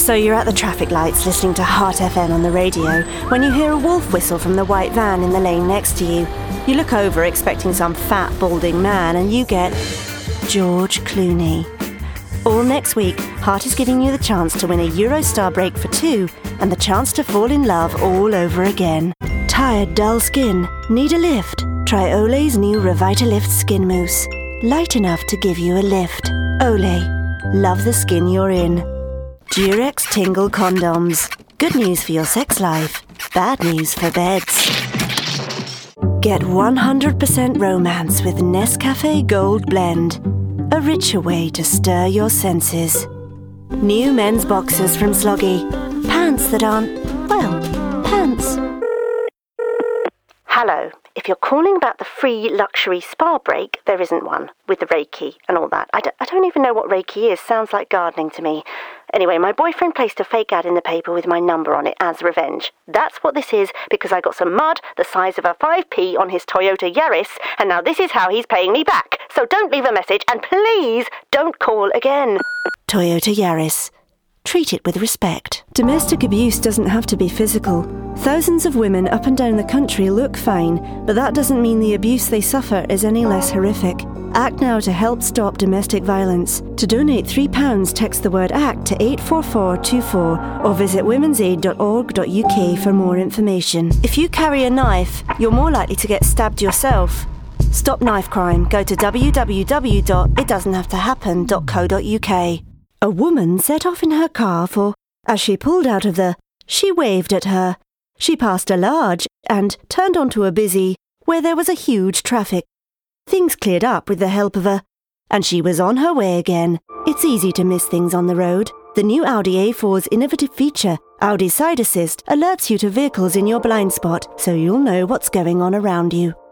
So you're at the traffic lights listening to Heart FM on the radio when you hear a wolf whistle from the white van in the lane next to you. You look over expecting some fat, balding man and you get George Clooney. All next week, Heart is giving you the chance to win a Eurostar break for 2 and the chance to fall in love all over again. Tired, dull skin? Need a lift? Try Olay's new Revitalift Skin Mousse. Light enough to give you a lift. Olay. Love the skin you're in. Durex Tingle Condoms. Good news for your sex life. Bad news for beds. Get 100% romance with Nescafe Gold Blend. A richer way to stir your senses. New men's boxers from Sloggy. Pants that aren't, well, pants. Hello. If you're calling about the free luxury spa break, there isn't one, with the Reiki and all that. I don't even know what Reiki is. Sounds like gardening to me. Anyway, my boyfriend placed a fake ad in the paper with my number on it as revenge. That's what this is, because I got some mud the size of a 5p on his Toyota Yaris, and now this is how he's paying me back. So don't leave a message, and please don't call again. Toyota Yaris. Treat it with respect. Domestic abuse doesn't have to be physical. Thousands of women up and down the country look fine, but that doesn't mean the abuse they suffer is any less horrific. Act now to help stop domestic violence. To donate £3, text the word ACT to 84424 or visit womensaid.org.uk for more information. If you carry a knife, you're more likely to get stabbed yourself. Stop knife crime. Go to www.itdoesn'thavetohappen.co.uk. A woman set off in her car for, as she pulled out of she waved at her. She passed a large and turned onto a busy, where there was a huge traffic. Things cleared up with the help of and she was on her way again. It's easy to miss things on the road. The new Audi A4's innovative feature, Audi Side Assist, alerts you to vehicles in your blind spot, so you'll know what's going on around you.